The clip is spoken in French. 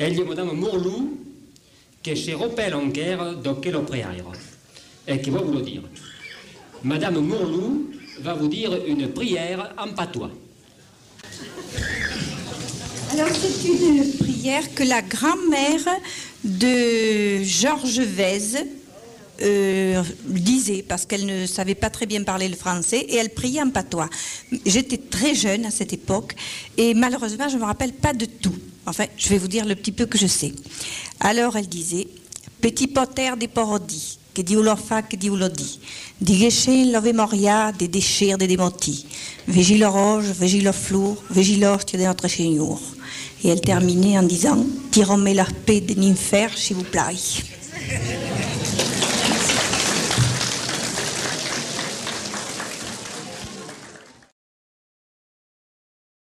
Elle dit Madame Mourlou, que chez Ropel en guerre, dans quel préaire, et qui va vous le dire. Madame Mourlou va vous dire une prière en patois. Alors, c'est une prière que la grand-mère de Georges Vèze disait, parce qu'elle ne savait pas très bien parler le français, et elle priait en patois. J'étais très jeune à cette époque, et malheureusement, je ne me rappelle pas de tout. Enfin, je vais vous dire le petit peu que je sais. Alors, elle disait « Petit poter des porodi, que Dieu lo fa, que Dieu lo dit. Digéché love moria, des déchires, des démentis. Végile roge, végile flour, végile hostie de notre Seigneur. » Et elle terminait en disant « Tirons-moi la paix de n'infer, s'il vous plaît. »